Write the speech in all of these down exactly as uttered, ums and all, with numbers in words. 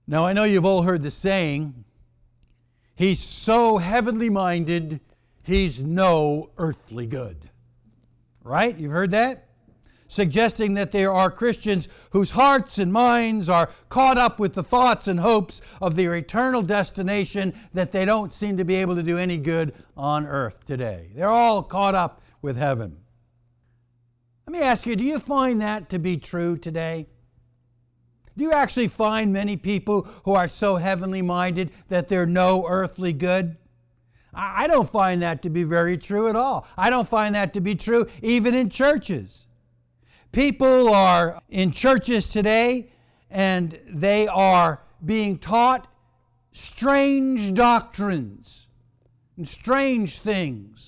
Now, I know you've all heard the saying, he's so heavenly minded, he's no earthly good. Right? You've heard that? Suggesting that there are Christians whose hearts and minds are caught up with the thoughts and hopes of their eternal destination, that they don't seem to be able to do any good on earth today. They're all caught up with heaven. Let me ask you, do you find that to be true today? Do you actually find many people who are so heavenly minded that they're no earthly good? I don't find that to be very true at all. I don't find that to be true even in churches. People are in churches today and they are being taught strange doctrines and strange things,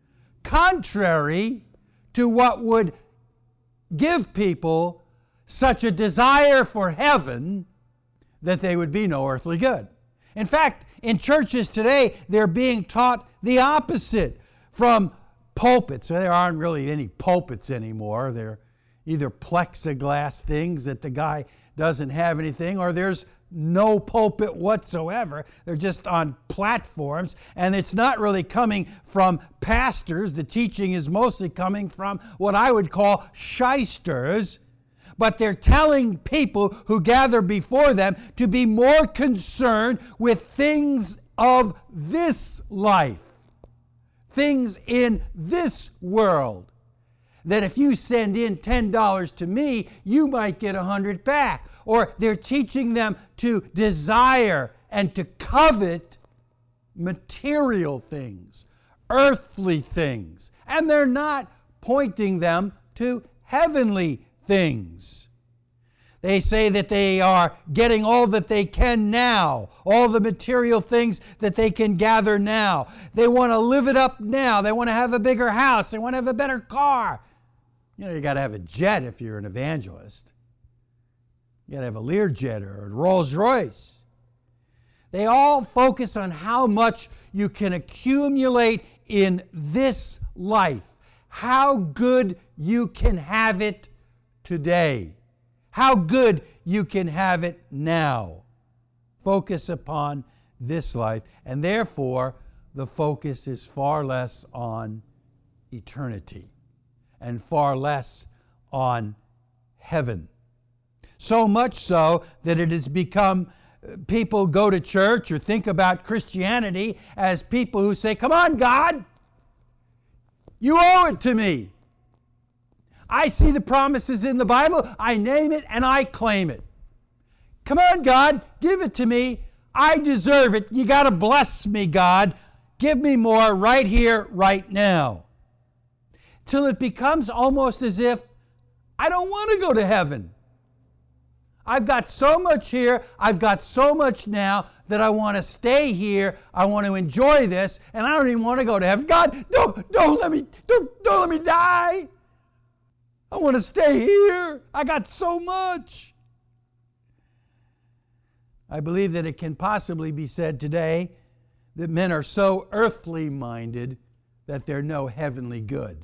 contrary to what would give people such a desire for heaven that they would be no earthly good. In fact, in churches today, they're being taught the opposite from pulpits. There aren't really any pulpits anymore. They're either plexiglass things that the guy doesn't have anything, or there's no pulpit whatsoever. They're just on platforms, and it's not really coming from pastors. The teaching is mostly coming from what I would call shysters, but they're telling people who gather before them to be more concerned with things of this life, things in this world. That if you send in ten dollars to me, you might get one hundred back. Or they're teaching them to desire and to covet material things, earthly things. And they're not pointing them to heavenly things. They say that they are getting all that they can now, all the material things that they can gather now. They want to live it up now. They want to have a bigger house. They want to have a better car. You know, you got to have a jet if you're an evangelist. You got to have a Learjet or a Rolls Royce. They all focus on how much you can accumulate in this life, how good you can have it today, how good you can have it now. Focus upon this life, and therefore the focus is far less on eternity and far less on heaven. So much so that it has become, people go to church or think about Christianity as people who say, come on, God, you owe it to me. I see the promises in the Bible, I name it and I claim it. Come on, God, give it to me. I deserve it. You got to bless me, God. Give me more right here, right now. Till it becomes almost as if I don't want to go to heaven. I've got so much here, I've got so much now that I want to stay here, I want to enjoy this, and I don't even want to go to heaven. God, don't, don't let me, don't, don't let me die. I want to stay here. I got so much. I believe that it can possibly be said today that men are so earthly minded that they're no heavenly good.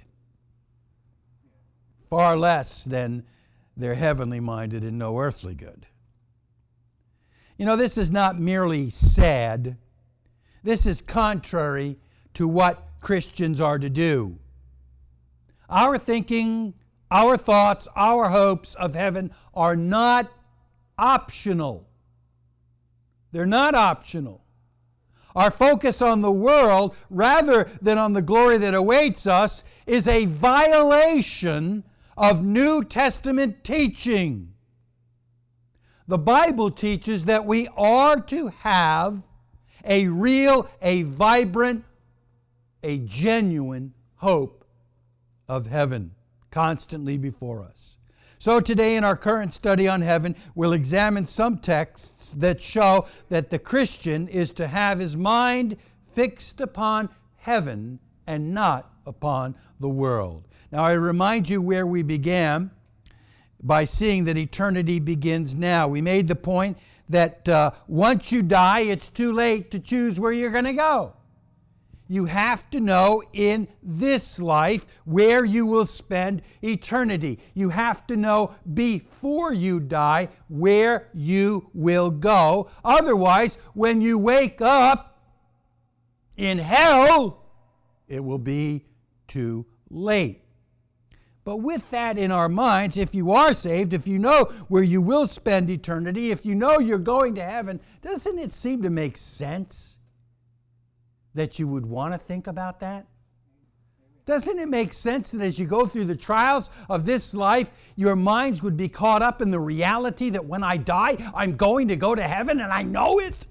Far less than they're heavenly minded and no earthly good. You know, this is not merely sad. This is contrary to what Christians are to do. Our thinking, our thoughts, our hopes of heaven are not optional. They're not optional. Our focus on the world rather than on the glory that awaits us is a violation of New Testament teaching. The Bible teaches that we are to have a real, a vibrant, a genuine hope of heaven constantly before us. So today in our current study on heaven, we'll examine some texts that show that the Christian is to have his mind fixed upon heaven and not upon the world. Now I remind you where we began by seeing that eternity begins now. We made the point that uh, once you die, it's too late to choose where you're going to go. you have to know in this life where you will spend eternity. You have to know before you die where you will go. Otherwise, when you wake up in hell, it will be too late. But with that in our minds, if you are saved, if you know where you will spend eternity, if you know you're going to heaven, doesn't it seem to make sense that you would want to think about that? Doesn't it make sense that as you go through the trials of this life, your minds would be caught up in the reality that when I die, I'm going to go to heaven and I know it?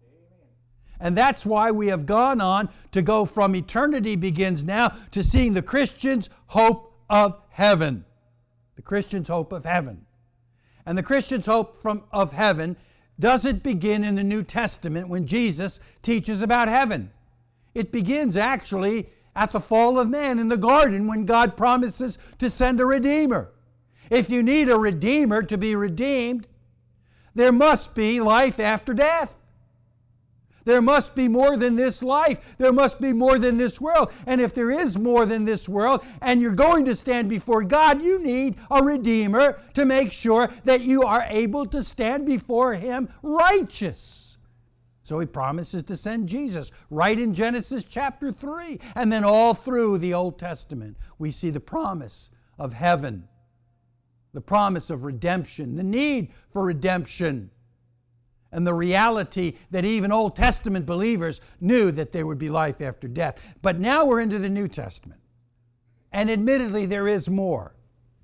And that's why we have gone on to go from eternity begins now to seeing the Christian's hope of heaven. The Christian's hope of heaven. And the Christian's hope from, of heaven doesn't begin in the New Testament when Jesus teaches about heaven. It begins actually at the fall of man in the garden when God promises to send a Redeemer. If you need a Redeemer to be redeemed, there must be life after death. There must be more than this life. There must be more than this world. And if there is more than this world, and you're going to stand before God, you need a Redeemer to make sure that you are able to stand before Him righteous. So He promises to send Jesus right in Genesis chapter three. And then all through the Old Testament, we see the promise of heaven, the promise of redemption, the need for redemption, and the reality that even Old Testament believers knew that there would be life after death. But now we're into the New Testament. And admittedly, there is more.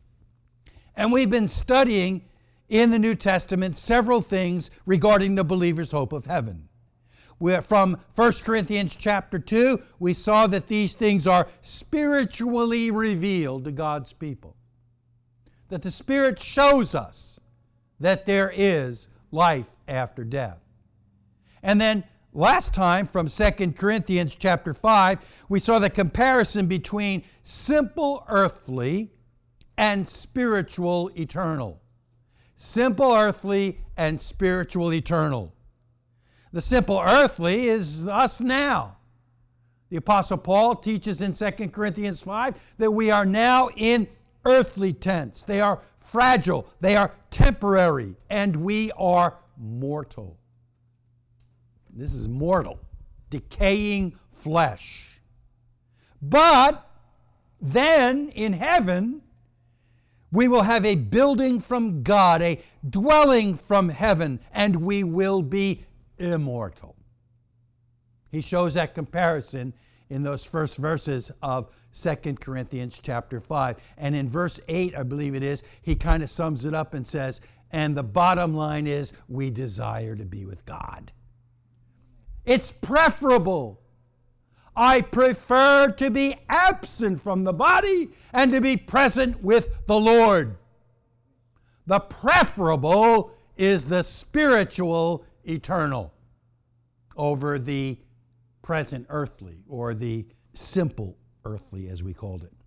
And we've been studying in the New Testament several things regarding the believer's hope of heaven. We're from First Corinthians chapter two, we saw that these things are spiritually revealed to God's people. That the Spirit shows us that there is life after death. And then last time from Second Corinthians chapter five, we saw the comparison between simple earthly and spiritual eternal. Simple earthly and spiritual eternal. The simple earthly is us now. The Apostle Paul teaches in Second Corinthians five that we are now in earthly tents. They are fragile, they are temporary, and we are mortal. This is mortal, decaying flesh. But then in heaven, we will have a building from God, a dwelling from heaven, and we will be immortal. He shows that comparison in those first verses of Second Corinthians chapter five. And in verse eight, I believe it is, he kind of sums it up and says, and the bottom line is, we desire to be with God. It's preferable. I prefer to be absent from the body and to be present with the Lord. The preferable is the spiritual eternal over the present earthly, or the simple earthly as we called it.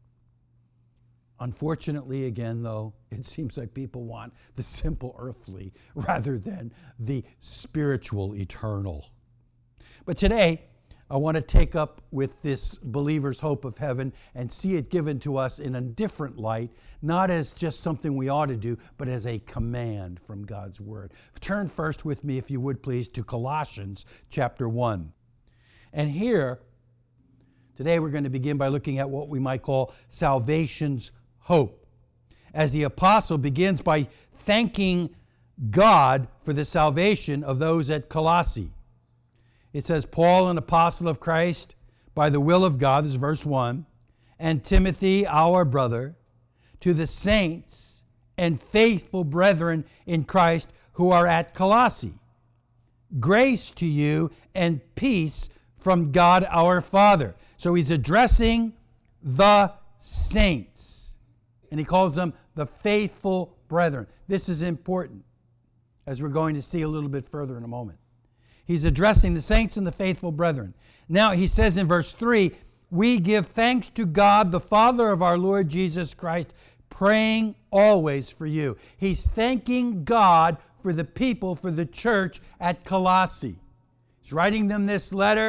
Unfortunately, again, though, it seems like people want the simple earthly rather than the spiritual eternal. But today, I want to take up with this believer's hope of heaven and see it given to us in a different light, not as just something we ought to do, but as a command from God's Word. Turn first with me, if you would please, to Colossians chapter one. And here, today we're going to begin by looking at what we might call salvation's hope, as the apostle begins by thanking God for the salvation of those at Colossae. It says, Paul, an apostle of Christ, by the will of God, this is verse one, and Timothy, our brother, to the saints and faithful brethren in Christ who are at Colossae. Grace to you and peace from God our Father. So he's addressing the saints, and he calls them the faithful brethren. This is important, as we're going to see a little bit further in a moment. He's addressing the saints and the faithful brethren. Now he says in verse three, we give thanks to God, the Father of our Lord Jesus Christ, praying always for you. He's thanking God for the people, for the church at Colossae. He's writing them this letter.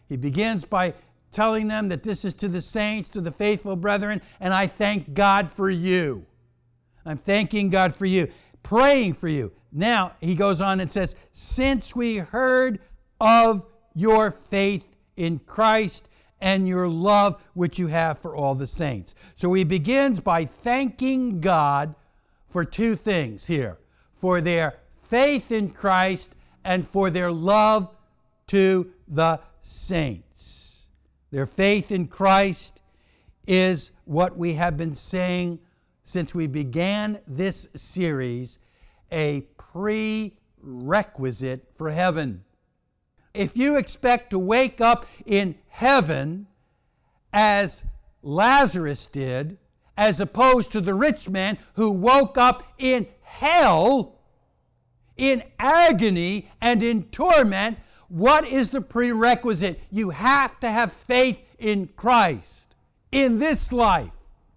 He begins by telling them that this is to the saints, to the faithful brethren, and I thank God for you. I'm thanking God for you, praying for you. Now, he goes on and says, since we heard of your faith in Christ and your love which you have for all the saints. So he begins by thanking God for two things here, for their faith in Christ and for their love to the saints. Their faith in Christ is what we have been saying since we began this series, a prerequisite for heaven. If you expect to wake up in heaven as Lazarus did, as opposed to the rich man who woke up in hell, in agony and in torment, what is the prerequisite? You have to have faith in Christ. In this life,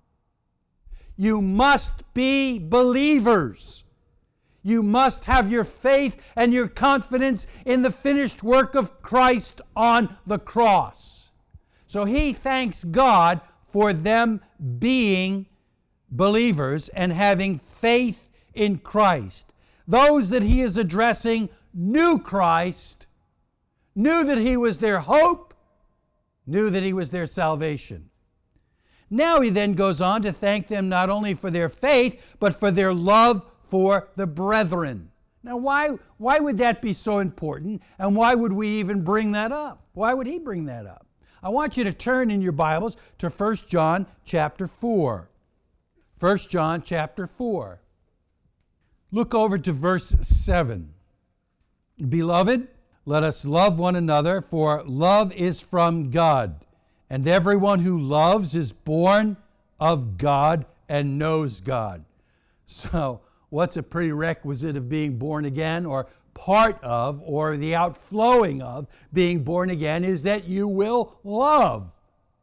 you must be believers. You must have your faith and your confidence in the finished work of Christ on the cross. So he thanks God for them being believers and having faith in Christ. Those that he is addressing knew Christ, knew that he was their hope, knew that he was their salvation. Now he then goes on to thank them not only for their faith, but for their love for the brethren. Now, why, why would that be so important? And why would we even bring that up? Why would he bring that up? I want you to turn in your Bibles to First John chapter four. First John chapter four. Look over to verse seven. Beloved, let us love one another, for love is from God. And everyone who loves is born of God and knows God. So, what's a prerequisite of being born again, or part of, or the outflowing of being born again, is that you will love.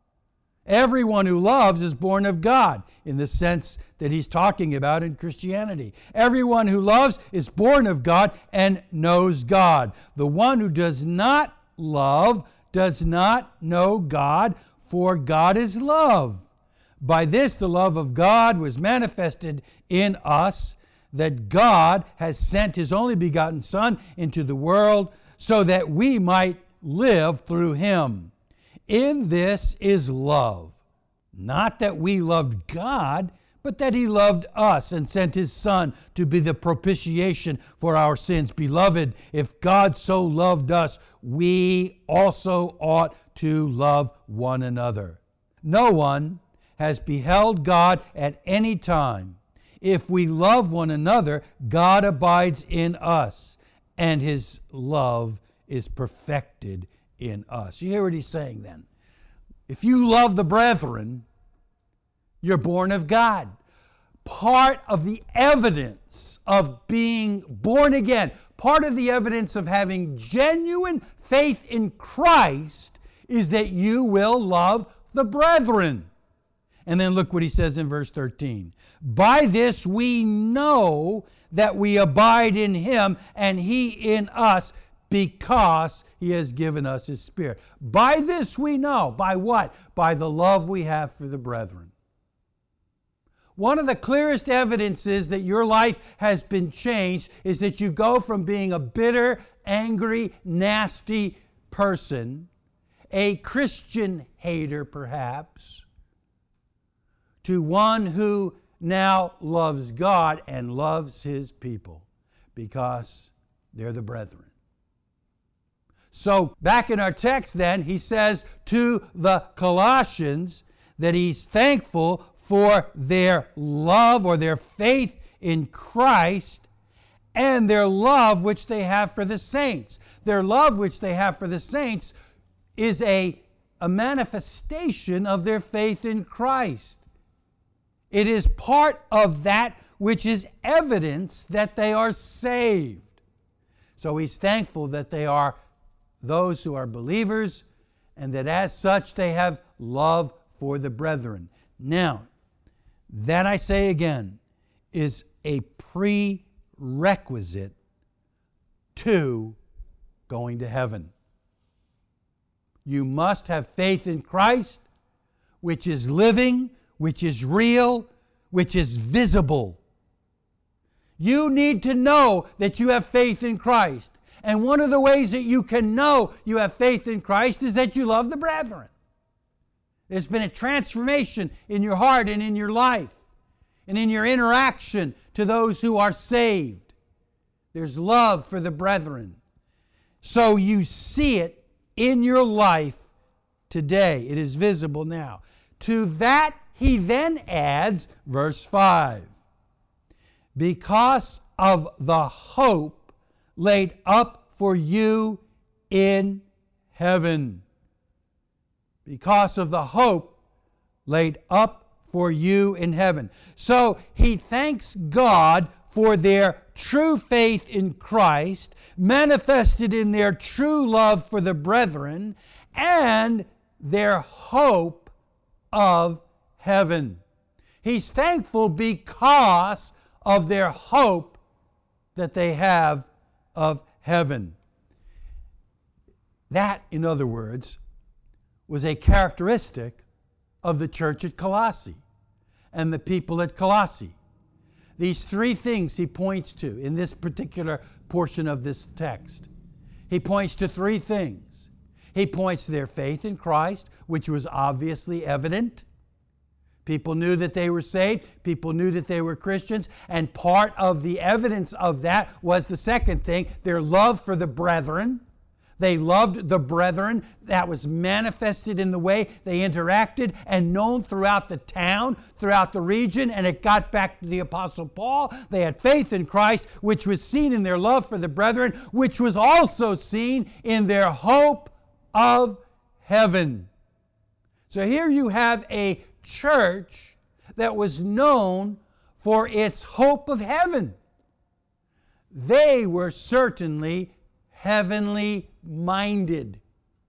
Everyone who loves is born of God, in the sense that he's talking about in Christianity. Everyone who loves is born of God and knows God. The one who does not love does not know God, for God is love. By this the love of God was manifested in us, that God has sent his only begotten Son into the world so that we might live through him. In this is love, not that we loved God, but that he loved us and sent his Son to be the propitiation for our sins. Beloved, if God so loved us, we also ought to love one another. No one has beheld God at any time. If we love one another, God abides in us, and his love is perfected in us. You hear what he's saying then? If you love the brethren, you're born of God. Part of the evidence of being born again, part of the evidence of having genuine faith in Christ, is that you will love the brethren. And then look what he says in verse thirteen. By this we know that we abide in him and he in us, because he has given us his Spirit. By this we know. By what? By the love we have for the brethren. One of the clearest evidences that your life has been changed is that you go from being a bitter, angry, nasty person, a Christian hater perhaps, to one who now loves God and loves his people because they're the brethren. So back in our text then, he says to the Colossians that he's thankful for their love or their faith in Christ and their love which they have for the saints. Their love which they have for the saints is a, a manifestation of their faith in Christ. It is part of that which is evidence that they are saved. So he's thankful that they are those who are believers and that as such they have love for the brethren. Now, that I say again is a prerequisite to going to heaven. You must have faith in Christ, which is living, which is real, which is visible. You need to know that you have faith in Christ. And one of the ways that you can know you have faith in Christ is that you love the brethren. There's been a transformation in your heart and in your life and in your interaction to those who are saved. There's love for the brethren. So you see it in your life today. It is visible now. To that he then adds, verse five, because of the hope laid up for you in heaven. Because of the hope laid up for you in heaven. So he thanks God for their true faith in Christ, manifested in their true love for the brethren, and their hope of heaven. He's thankful because of their hope that they have of heaven. That, in other words, was a characteristic of the church at Colossae and the people at Colossae. These three things he points to in this particular portion of this text. He points to three things. He points to their faith in Christ, which was obviously evident. People knew that they were saved. People knew that they were Christians. And part of the evidence of that was the second thing, their love for the brethren. They loved the brethren. That was manifested in the way they interacted and known throughout the town, throughout the region, and it got back to the Apostle Paul. They had faith in Christ, which was seen in their love for the brethren, which was also seen in their hope of heaven. So here you have a church that was known for its hope of heaven. They were certainly heavenly minded.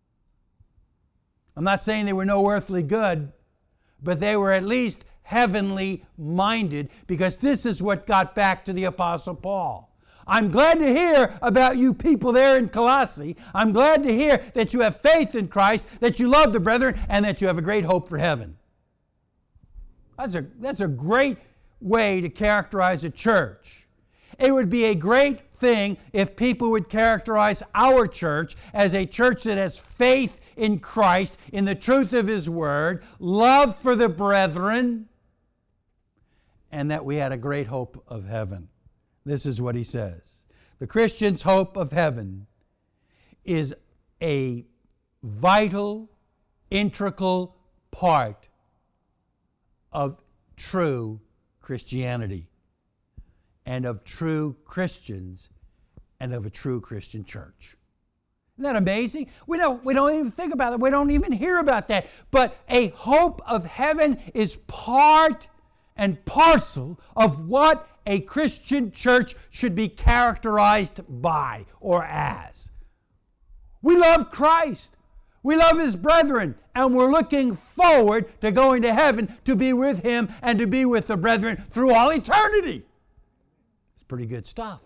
I'm not saying they were no earthly good, but they were at least heavenly minded, because this is what got back to the Apostle Paul. I'm glad to hear about you people there in Colossae. I'm glad to hear that you have faith in Christ, that you love the brethren, and that you have a great hope for heaven. That's a, that's a great way to characterize a church. It would be a great thing if people would characterize our church as a church that has faith in Christ, in the truth of His Word, love for the brethren, and that we had a great hope of heaven. This is what he says. The Christian's hope of heaven is a vital, integral part of true Christianity, and of true Christians, and of a true Christian church. Isn't that amazing? We don't, we don't even think about it. We don't even hear about that. But a hope of heaven is part and parcel of what a Christian church should be characterized by or as. We love Christ. We love His brethren, and we're looking forward to going to heaven to be with Him and to be with the brethren through all eternity. It's pretty good stuff.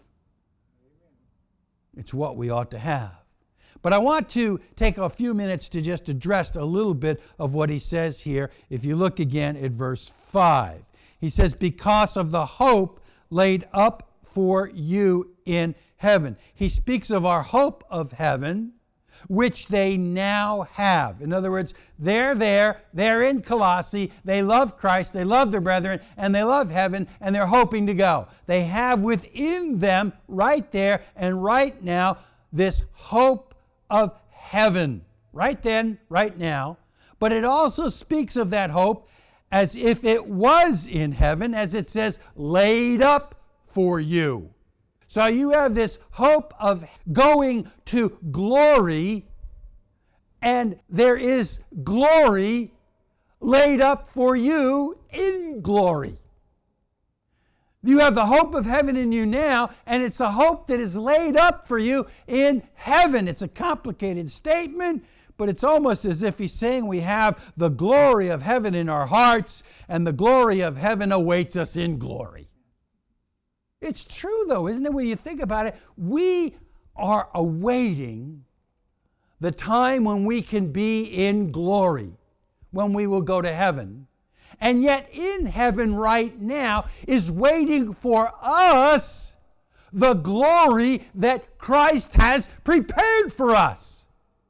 It's what we ought to have. But I want to take a few minutes to just address a little bit of what he says here. If you look again at verse five, he says, because of the hope laid up for you in heaven. He speaks of our hope of heaven, which they now have. In other words, they're there, they're in Colossae, they love Christ, they love their brethren, and they love heaven, and they're hoping to go. They have within them, right there and right now, this hope of heaven. Right then, right now. But it also speaks of that hope as if it was in heaven, as it says, laid up for you. So you have this hope of going to glory, and there is glory laid up for you in glory. You have the hope of heaven in you now, and it's a hope that is laid up for you in heaven. It's a complicated statement, but it's almost as if he's saying we have the glory of heaven in our hearts, and the glory of heaven awaits us in glory. It's true, though, isn't it? When you think about it, we are awaiting the time when we can be in glory, when we will go to heaven. And yet in heaven right now is waiting for us the glory that Christ has prepared for us.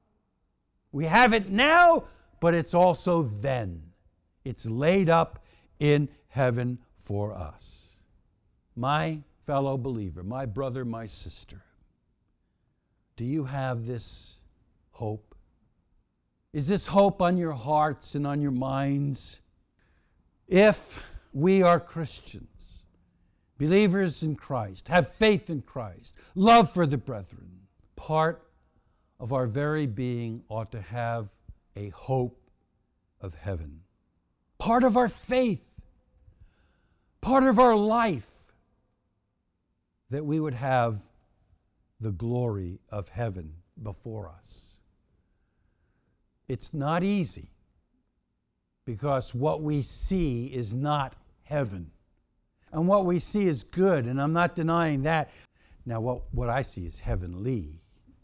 We have it now, but it's also then. It's laid up in heaven for us. My fellow believer, my brother, my sister, do you have this hope? Is this hope on your hearts and on your minds? If we are Christians, believers in Christ, have faith in Christ, love for the brethren, part of our very being ought to have a hope of heaven. Part of our faith, part of our life, that we would have the glory of heaven before us. It's not easy, because what we see is not heaven. And what we see is good, and I'm not denying that. Now, what, what I see is heavenly.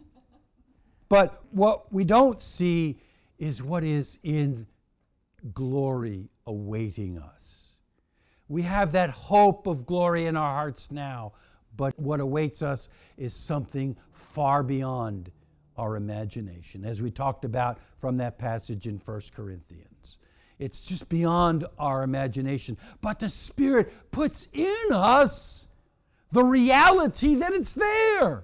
But what we don't see is what is in glory awaiting us. We have that hope of glory in our hearts now, but what awaits us is something far beyond our imagination, as we talked about from that passage in First Corinthians. It's just beyond our imagination. But the Spirit puts in us the reality that it's there.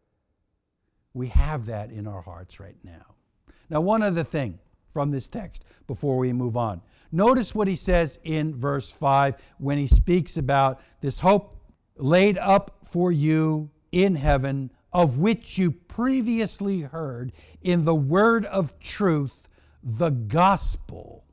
We have that in our hearts right now. Now, one other thing from this text before we move on. Notice what he says in verse five when he speaks about this hope laid up for you in heaven, of which you previously heard in the word of truth, the gospel,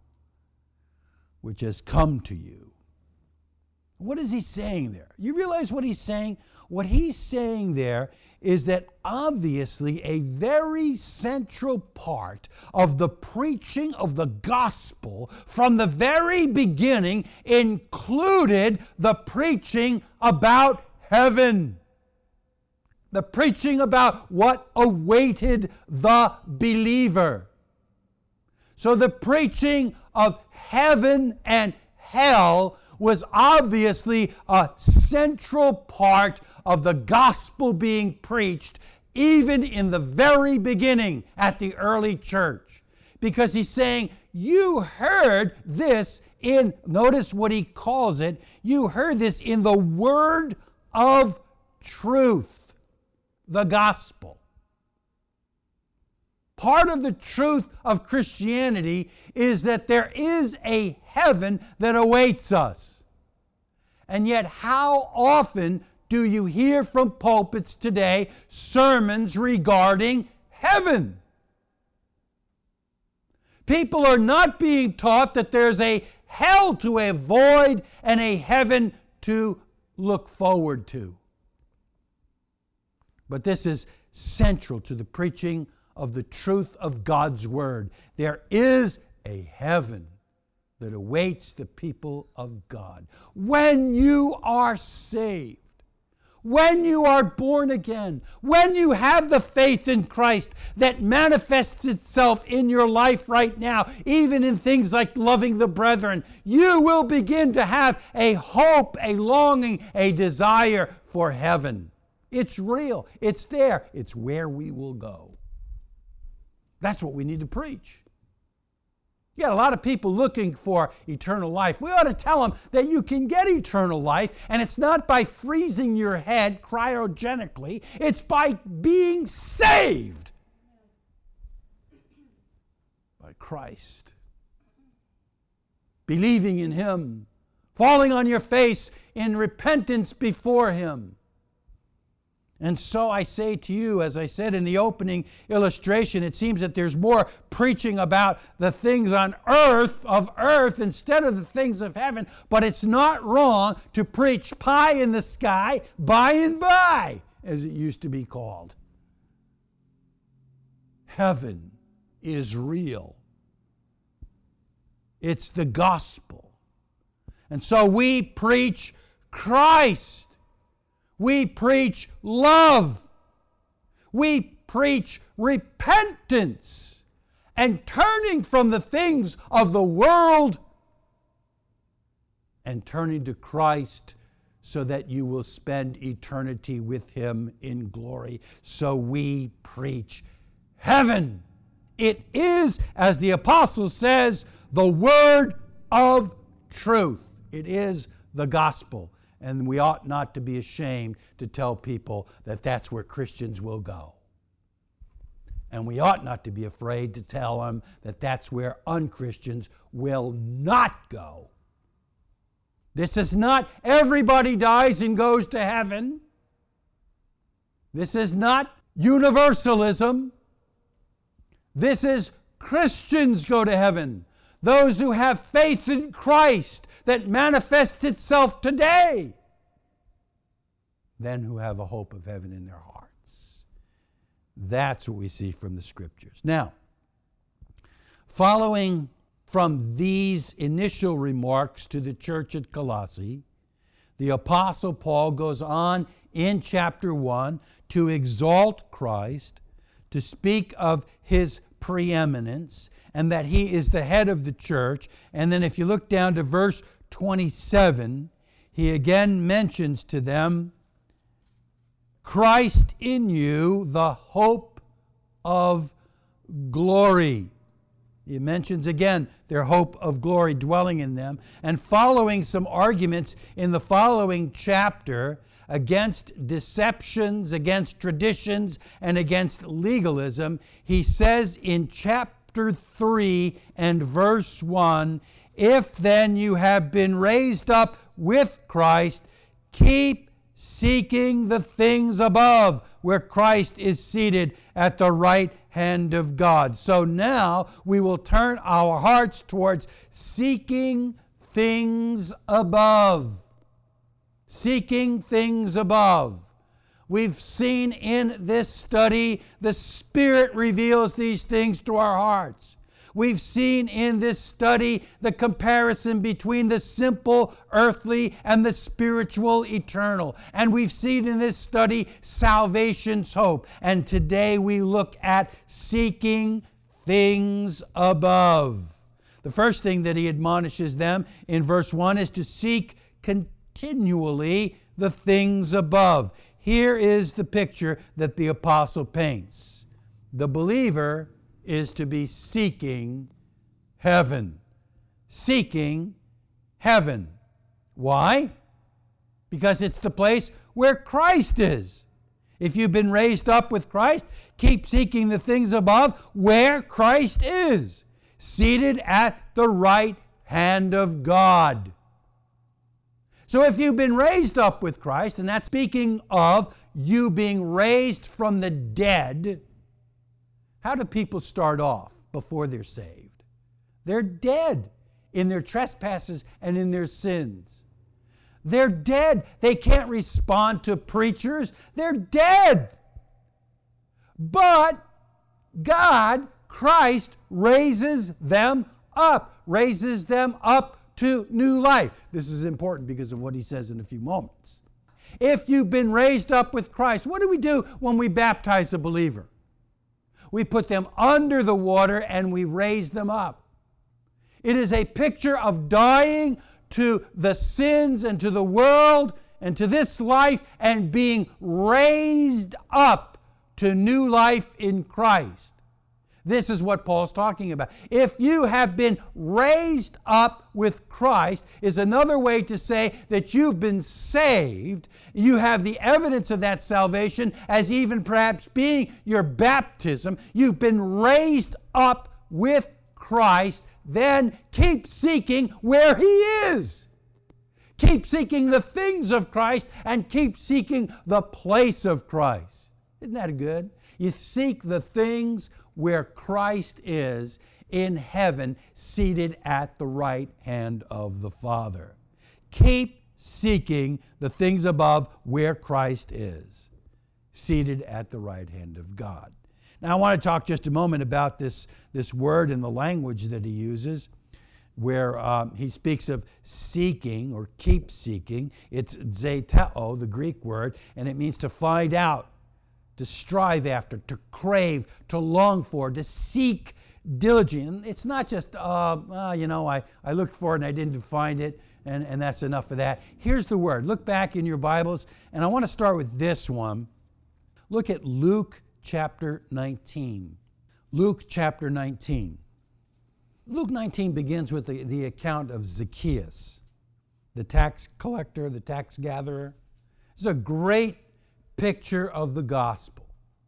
which has come to you. What is he saying there? You realize what he's saying? What he's saying there is that obviously a very central part of the preaching of the gospel from the very beginning included the preaching about heaven. The preaching about what awaited the believer. So the preaching of heaven and hell was obviously a central part of the gospel being preached, even in the very beginning at the early church. Because he's saying, you heard this in, notice what he calls it, you heard this in the word of truth, the gospel. Part of the truth of Christianity is that there is a heaven that awaits us. And yet, how often do you hear from pulpits today sermons regarding heaven? People are not being taught that there's a hell to avoid and a heaven to look forward to. But this is central to the preaching of the truth of God's Word. There is a heaven that awaits the people of God. When you are saved, when you are born again, when you have the faith in Christ that manifests itself in your life right now, even in things like loving the brethren, you will begin to have a hope, a longing, a desire for heaven. It's real. It's there. It's where we will go. That's what we need to preach. You got a lot of people looking for eternal life. We ought to tell them that you can get eternal life, and it's not by freezing your head cryogenically. It's by being saved by Christ. Believing in Him. Falling on your face in repentance before Him. And so I say to you, as I said in the opening illustration, it seems that there's more preaching about the things on earth, of earth, instead of the things of heaven. But it's not wrong to preach pie in the sky by and by, as it used to be called. Heaven is real. It's the gospel. And so we preach Christ. We preach love. We preach repentance and turning from the things of the world and turning to Christ so that you will spend eternity with Him in glory. So we preach heaven. It is, as the apostle says, the word of truth. It is the gospel. And we ought not to be ashamed to tell people that that's where Christians will go. And we ought not to be afraid to tell them that that's where unchristians will not go. This is not everybody dies and goes to heaven. This is not universalism. This is Christians go to heaven. Those who have faith in Christ that manifests itself today. Then who have a hope of heaven in their hearts. That's what we see from the Scriptures. Now, following from these initial remarks to the church at Colossae, the Apostle Paul goes on in chapter one to exalt Christ, to speak of His preeminence, and that He is the head of the church. And then if you look down to verse twenty-seven, he again mentions to them, Christ in you, the hope of glory. He mentions again their hope of glory dwelling in them. And following some arguments in the following chapter against deceptions, against traditions, and against legalism, he says in chapter three and verse one, if then you have been raised up with Christ, keep seeking the things above, where Christ is seated at the right hand of God. So now we will turn our hearts towards seeking things above. Seeking things above. We've seen in this study the Spirit reveals these things to our hearts. We've seen in this study the comparison between the simple earthly and the spiritual eternal. And we've seen in this study salvation's hope. And today we look at seeking things above. The first thing that he admonishes them in verse one is to seek continually the things above. Here is the picture that the apostle paints. The believer is to be seeking heaven. Seeking heaven. Why? Because it's the place where Christ is. If you've been raised up with Christ, keep seeking the things above where Christ is, seated at the right hand of God. So if you've been raised up with Christ, and that's speaking of you being raised from the dead, how do people start off before they're saved? They're dead in their trespasses and in their sins. They're dead. They can't respond to preachers. They're dead. But God, Christ, raises them up, raises them up to new life. This is important because of what he says in a few moments. If you've been raised up with Christ, what do we do when we baptize a believer? We put them under the water and we raise them up. It is a picture of dying to the sins and to the world and to this life and being raised up to new life in Christ. This is what Paul's talking about. If you have been raised up with Christ is another way to say that you've been saved. You have the evidence of that salvation as even perhaps being your baptism. You've been raised up with Christ. Then keep seeking where He is. Keep seeking the things of Christ and keep seeking the place of Christ. Isn't that good? You seek the things where Christ is in heaven, seated at the right hand of the Father. Keep seeking the things above where Christ is, seated at the right hand of God. Now I want to talk just a moment about this, this word and the language that he uses, where um, he speaks of seeking or keep seeking. It's zeteo, the Greek word, and it means to find out, to strive after, to crave, to long for, to seek diligently. It's not just, uh, uh, you know, I, I looked for it and I didn't find it, and, and that's enough of that. Here's the word. Look back in your Bibles, and I want to start with this one. Look at Luke chapter nineteen. Luke chapter nineteen. Luke nineteen begins with the, the account of Zacchaeus, the tax collector, the tax gatherer. It's a great picture of the gospel.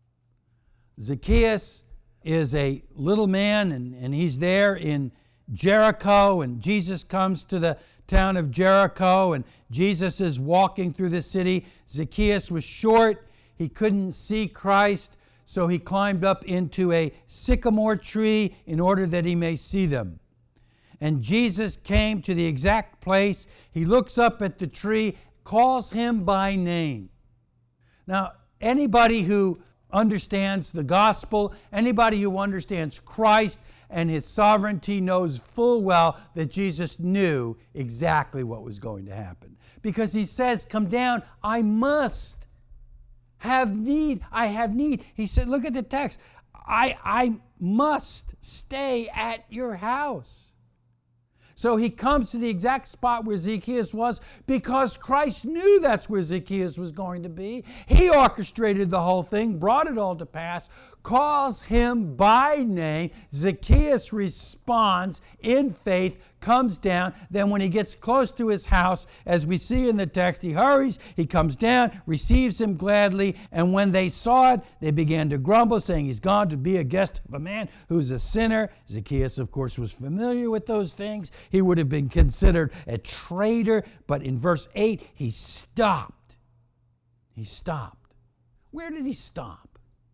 Zacchaeus is a little man, and, and he's there in Jericho, and Jesus comes to the town of Jericho, and Jesus is walking through the city. Zacchaeus was short. He couldn't see Christ, so he climbed up into a sycamore tree in order that he may see them. And Jesus came to the exact place. He looks up at the tree, calls him by name. Now, anybody who understands the gospel, anybody who understands Christ and his sovereignty knows full well that Jesus knew exactly what was going to happen. Because he says, come down, I must have need. I have need. He said, look at the text. I, I must stay at your house. So he comes to the exact spot where Zacchaeus was because Christ knew that's where Zacchaeus was going to be. He orchestrated the whole thing, brought it all to pass, calls him by name. Zacchaeus responds in faith, comes down. Then when he gets close to his house, as we see in the text, he hurries, he comes down, receives him gladly. And when they saw it, they began to grumble, saying he's gone to be a guest of a man who's a sinner. Zacchaeus, of course, was familiar with those things. He would have been considered a traitor. But in verse eight, he stopped. He stopped. Where did he stop?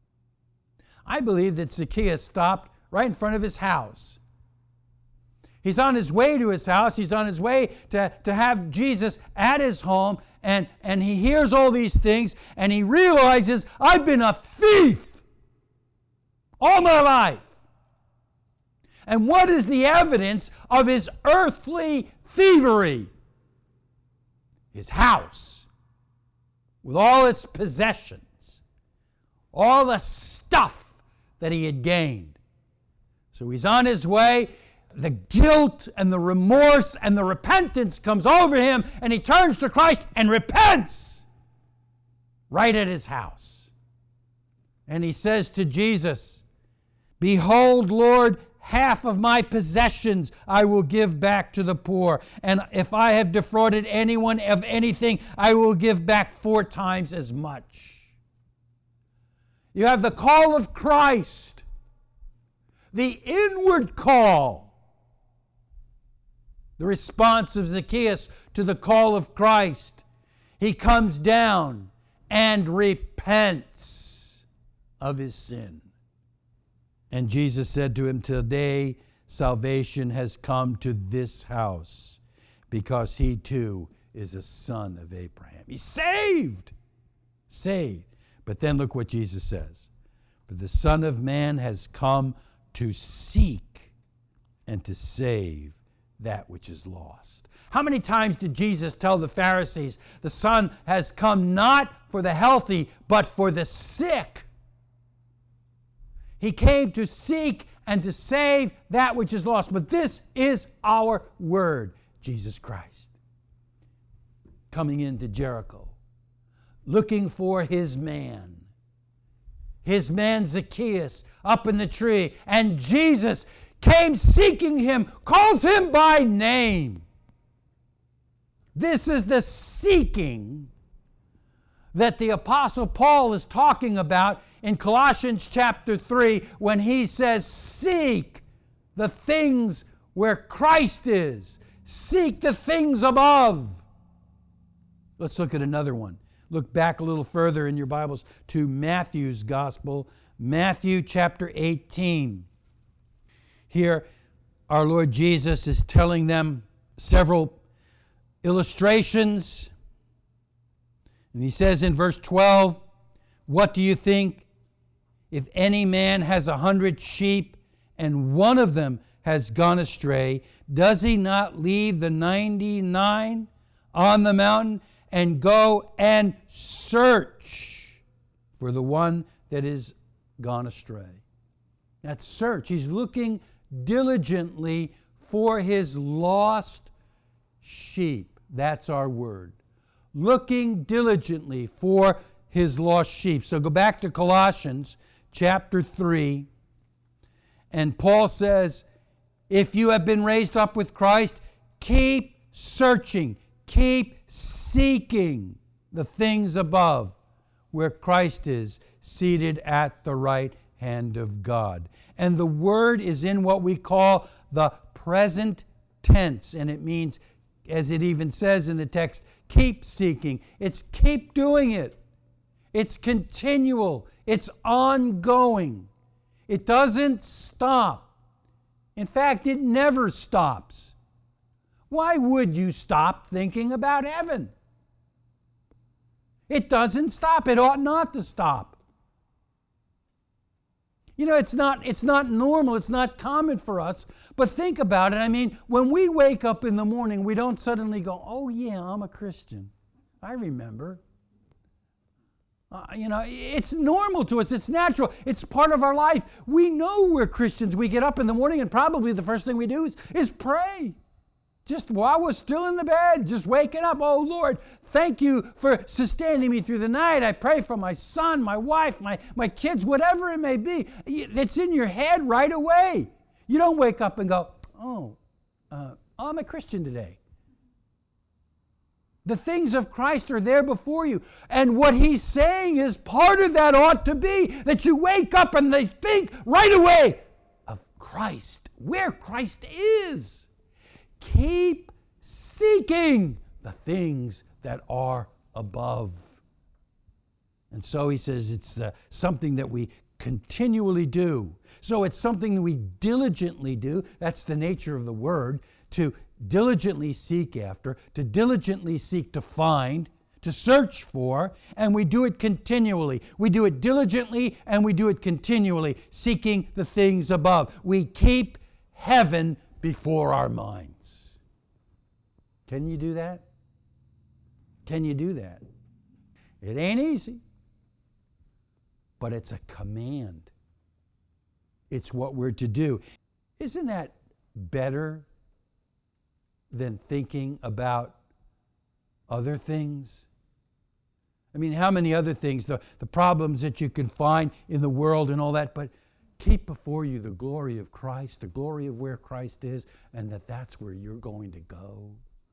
I believe that Zacchaeus stopped right in front of his house. He's on his way to his house. He's on his way to, to have Jesus at his home. And, and he hears all these things and he realizes, I've been a thief all my life. And what is the evidence of his earthly thievery? His house with all its possessions, all the stuff that he had gained. So he's on his way. The guilt and the remorse and the repentance comes over him, and he turns to Christ and repents right at his house. And he says to Jesus, behold, Lord, half of my possessions I will give back to the poor. And if I have defrauded anyone of anything, I will give back four times as much. You have the call of Christ, the inward call, the response of Zacchaeus to the call of Christ. He comes down and repents of his sin. And Jesus said to him, today salvation has come to this house, because he too is a son of Abraham. He's saved. Saved. But then look what Jesus says. For the Son of Man has come to seek and to save that which is lost. How many times did Jesus tell the Pharisees, the Son has come not for the healthy, but for the sick? He came to seek and to save that which is lost. But this is our word, Jesus Christ, coming into Jericho, looking for his man. His man Zacchaeus up in the tree. And Jesus came seeking him, calls him by name. This is the seeking that the Apostle Paul is talking about in Colossians chapter three when he says, seek the things where Christ is. Seek the things above. Let's look at another one. Look back a little further in your Bibles to Matthew's Gospel, Matthew chapter eighteen. Here, our Lord Jesus is telling them several illustrations. And he says in verse twelve, what do you think? If any man has a hundred sheep and one of them has gone astray, does he not leave the ninety-nine on the mountain and go and search for the one that is gone astray. That search. He's looking diligently for his lost sheep. That's our word. Looking diligently for his lost sheep. So go back to Colossians chapter three. And Paul says, if you have been raised up with Christ, keep searching, keep seeking the things above, where Christ is seated at the right hand of God. And the word is in what we call the present tense, and it means, as it even says in the text, keep seeking. It's keep doing it. It's continual. It's ongoing. It doesn't stop. In fact, it never stops. Why would you stop thinking about heaven? It doesn't stop. It ought not to stop. You know, it's not, it's not normal. It's not common for us. But think about it. I mean, when we wake up in the morning, we don't suddenly go, oh, yeah, I'm a Christian. I remember. Uh, you know, it's normal to us. It's natural. It's part of our life. We know we're Christians. We get up in the morning and probably the first thing we do is, is pray. Just while we're still in the bed, just waking up. Oh, Lord, thank you for sustaining me through the night. I pray for my son, my wife, my, my kids, whatever it may be. It's in your head right away. You don't wake up and go, oh, uh, I'm a Christian today. The things of Christ are there before you. And what he's saying is part of that ought to be that you wake up and they think right away of Christ, where Christ is. Keep seeking the things that are above. And so he says it's uh, something that we continually do. So it's something we diligently do. That's the nature of the word, to diligently seek after, to diligently seek to find, to search for, and we do it continually. We do it diligently and we do it continually, seeking the things above. We keep heaven before our minds. Can you do that? Can you do that? It ain't easy, but it's a command. It's what we're to do. Isn't that better than thinking about other things? I mean, how many other things, the, the problems that you can find in the world and all that, but keep before you the glory of Christ, the glory of where Christ is, and that that's where you're going to go.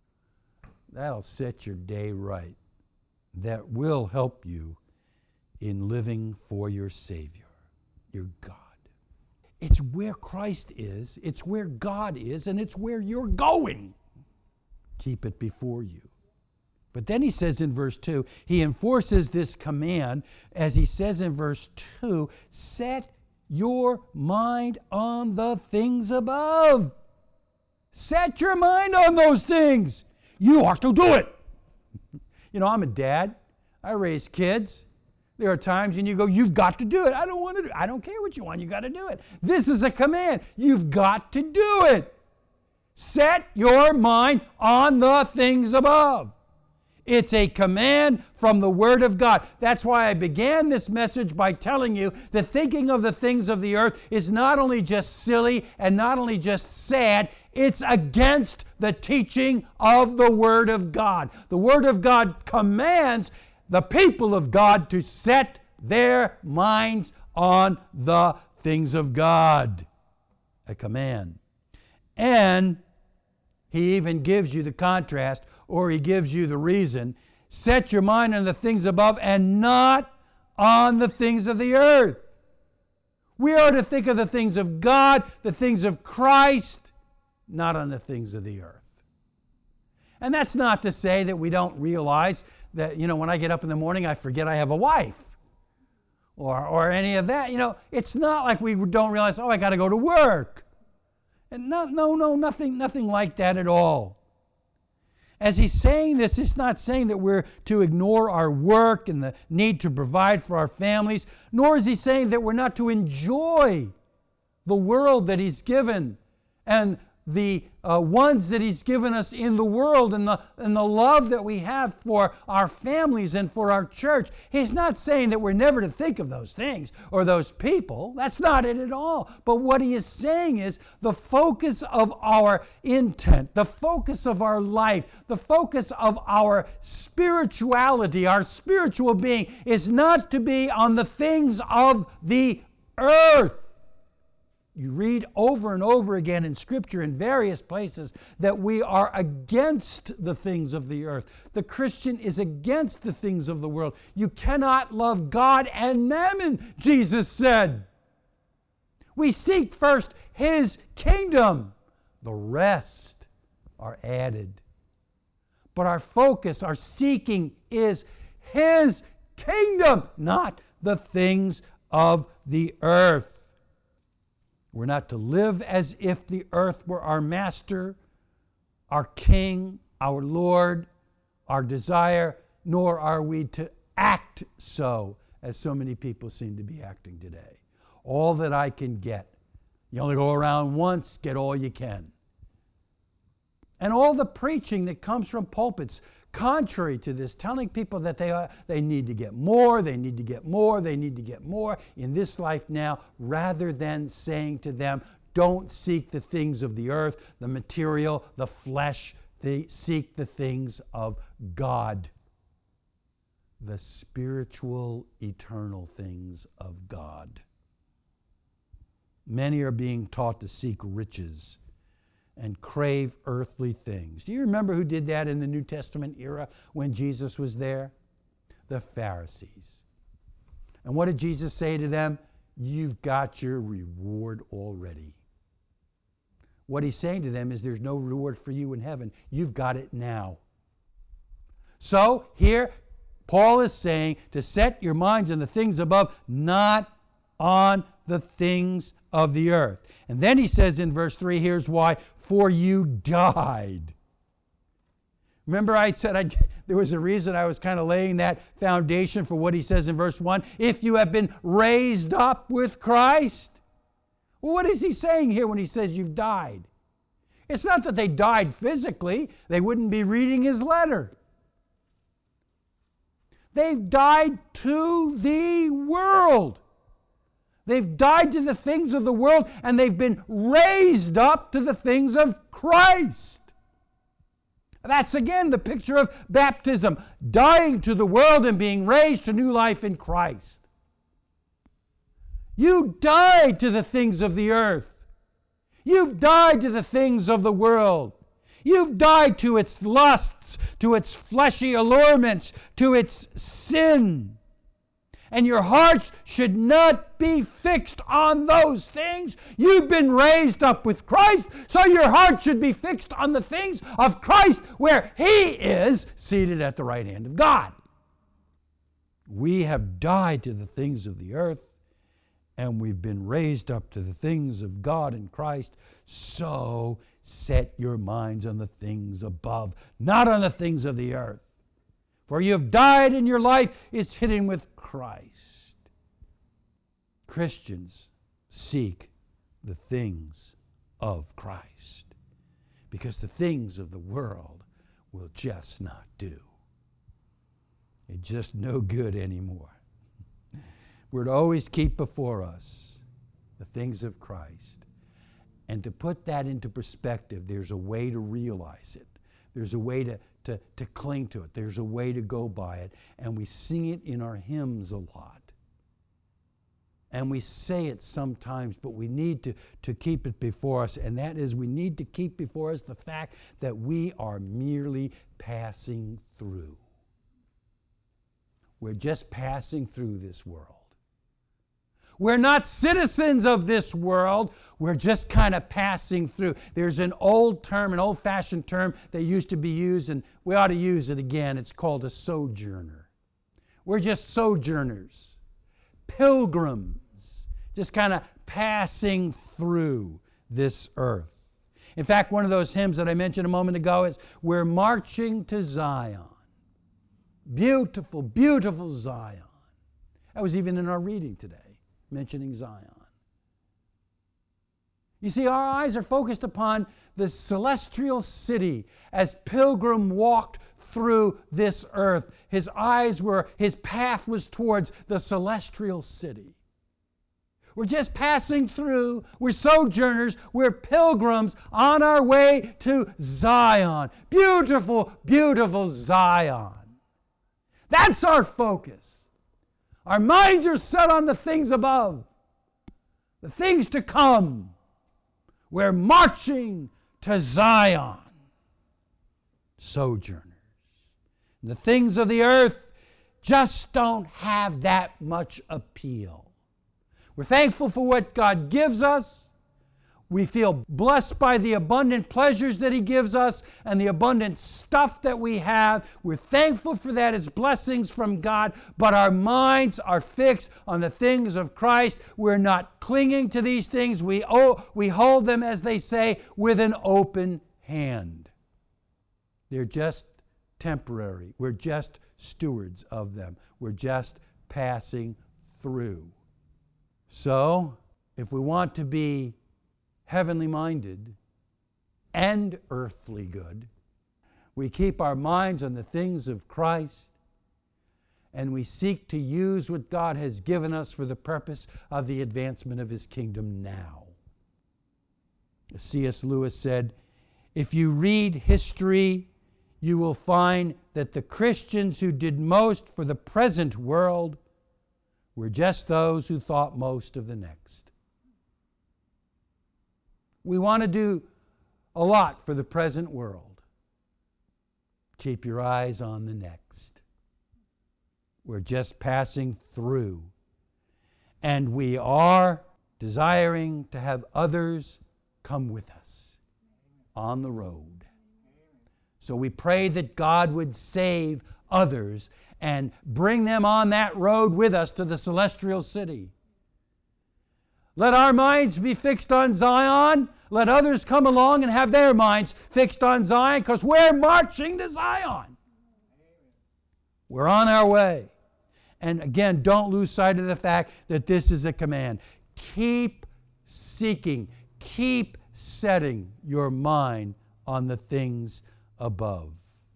That'll set your day right. That will help you in living for your Savior, your God. It's where Christ is, it's where God is, and it's where you're going. Keep it before you. But then he says in verse two, he enforces this command, as he says in verse two, set your mind on the things above. Set your mind on those things. You are to do it. You know, I'm a dad. I raise kids. There are times when you go, you've got to do it. I don't want to do it. I don't care what you want. You got to do it. This is a command. You've got to do it. Set your mind on the things above. It's a command from the Word of God. That's why I began this message by telling you that thinking of the things of the earth is not only just silly and not only just sad, it's against the teaching of the Word of God. The Word of God commands the people of God to set their minds on the things of God. A command. And he even gives you the contrast, or he gives you the reason. Set your mind on the things above and not on the things of the earth. We are to think of the things of God, the things of Christ, not on the things of the earth. And that's not to say that we don't realize that, you know, when I get up in the morning, I forget I have a wife. Or, or any of that. You know, it's not like we don't realize, oh, I got to go to work. And no, no, no, nothing, nothing like that at all. As he's saying this, it's not saying that we're to ignore our work and the need to provide for our families, nor is he saying that we're not to enjoy the world that he's given and the uh, ones that He's given us in the world and the, and the love that we have for our families and for our church. He's not saying that we're never to think of those things or those people. That's not it at all. But what He is saying is the focus of our intent, the focus of our life, the focus of our spirituality, our spiritual being is not to be on the things of the earth. You read over and over again in Scripture in various places that we are against the things of the earth. The Christian is against the things of the world. You cannot love God and mammon, Jesus said. We seek first His kingdom. The rest are added. But our focus, our seeking is His kingdom, not the things of the earth. We're not to live as if the earth were our master, our king, our Lord, our desire, nor are we to act so as so many people seem to be acting today. All that I can get. You only go around once, get all you can. And all the preaching that comes from pulpits contrary to this, telling people that they are, they need to get more, they need to get more, they need to get more in this life now, rather than saying to them, don't seek the things of the earth, the material, the flesh, they seek the things of God, the spiritual, eternal things of God. Many are being taught to seek riches and crave earthly things. Do you remember who did that in the New Testament era when Jesus was there? The Pharisees. And what did Jesus say to them? You've got your reward already. What He's saying to them is there's no reward for you in heaven. You've got it now. So here, Paul is saying to set your minds on the things above, not on the things of the earth. And then he says in verse three, here's why, for you died. Remember I said I, there was a reason I was kind of laying that foundation for what he says in verse one. If you have been raised up with Christ. Well, what is he saying here when he says you've died? It's not that they died physically. They wouldn't be reading his letter. They've died to the world. They've died to the things of the world, and they've been raised up to the things of Christ. That's again the picture of baptism, dying to the world and being raised to new life in Christ. You died to the things of the earth. You've died to the things of the world. You've died to its lusts, to its fleshy allurements, to its sin. And your hearts should not be fixed on those things. You've been raised up with Christ, so your heart should be fixed on the things of Christ where He is seated at the right hand of God. We have died to the things of the earth, and we've been raised up to the things of God in Christ. So set your minds on the things above, not on the things of the earth. For you have died, and your life is hidden with Christ. Christians seek the things of Christ, because the things of the world will just not do. It's just no good anymore. We're to always keep before us the things of Christ. And to put that into perspective, there's a way to realize it. There's a way to, to, to cling to it. There's a way to go by it. And we sing it in our hymns a lot. And we say it sometimes, but we need to, to keep it before us. And that is, we need to keep before us the fact that we are merely passing through. We're just passing through this world. We're not citizens of this world. We're just kind of passing through. There's an old term, an old-fashioned term that used to be used, and we ought to use it again. It's called a sojourner. We're just sojourners, pilgrims, just kind of passing through this earth. In fact, one of those hymns that I mentioned a moment ago is, we're marching to Zion. Beautiful, beautiful Zion. That was even in our reading today, mentioning Zion. You see, our eyes are focused upon the celestial city. As Pilgrim walked through this earth, his eyes were, his path was towards the celestial city. We're just passing through. We're sojourners. We're pilgrims on our way to Zion. Beautiful, beautiful Zion. That's our focus. Our minds are set on the things above, the things to come. We're marching to Zion. Sojourners. And the things of the earth just don't have that much appeal. We're thankful for what God gives us. We feel blessed by the abundant pleasures that He gives us and the abundant stuff that we have. We're thankful for that as blessings from God, but our minds are fixed on the things of Christ. We're not clinging to these things. We, oh, we hold them, as they say, with an open hand. They're just temporary. We're just stewards of them. We're just passing through. So, if we want to be heavenly minded and earthly good, we keep our minds on the things of Christ, and we seek to use what God has given us for the purpose of the advancement of His kingdom now. C S Lewis said, "If you read history, you will find that the Christians who did most for the present world were just those who thought most of the next." We want to do a lot for the present world. Keep your eyes on the next. We're just passing through. And we are desiring to have others come with us on the road. So we pray that God would save others and bring them on that road with us to the celestial city. Let our minds be fixed on Zion. Let others come along and have their minds fixed on Zion, because we're marching to Zion. We're on our way. And again, don't lose sight of the fact that this is a command. Keep seeking, keep setting your mind on the things above.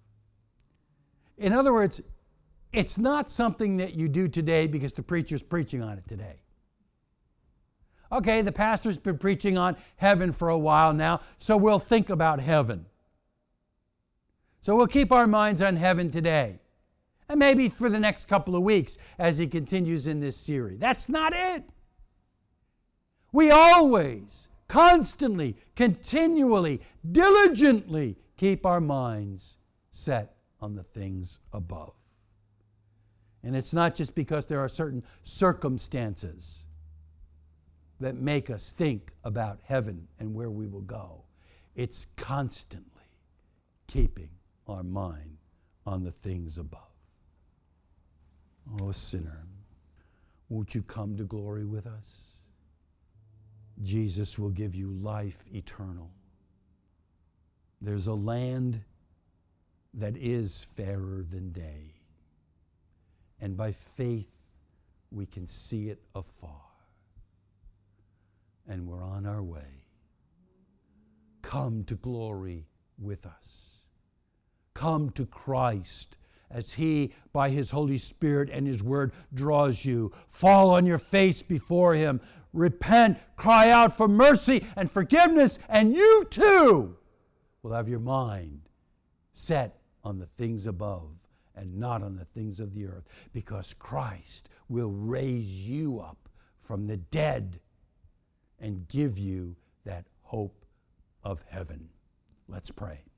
In other words, it's not something that you do today because the preacher's preaching on it today. Okay, the pastor's been preaching on heaven for a while now, so we'll think about heaven. So we'll keep our minds on heaven today, and maybe for the next couple of weeks as he continues in this series. That's not it. We always, constantly, continually, diligently keep our minds set on the things above. And it's not just because there are certain circumstances that make us think about heaven and where we will go. It's constantly keeping our mind on the things above. Oh, sinner, won't you come to glory with us? Jesus will give you life eternal. There's a land that is fairer than day, and by faith we can see it afar. And we're on our way. Come to glory with us. Come to Christ as He, by His Holy Spirit and His Word, draws you. Fall on your face before Him. Repent, cry out for mercy and forgiveness, and you too will have your mind set on the things above and not on the things of the earth, because Christ will raise you up from the dead and give you that hope of heaven. Let's pray.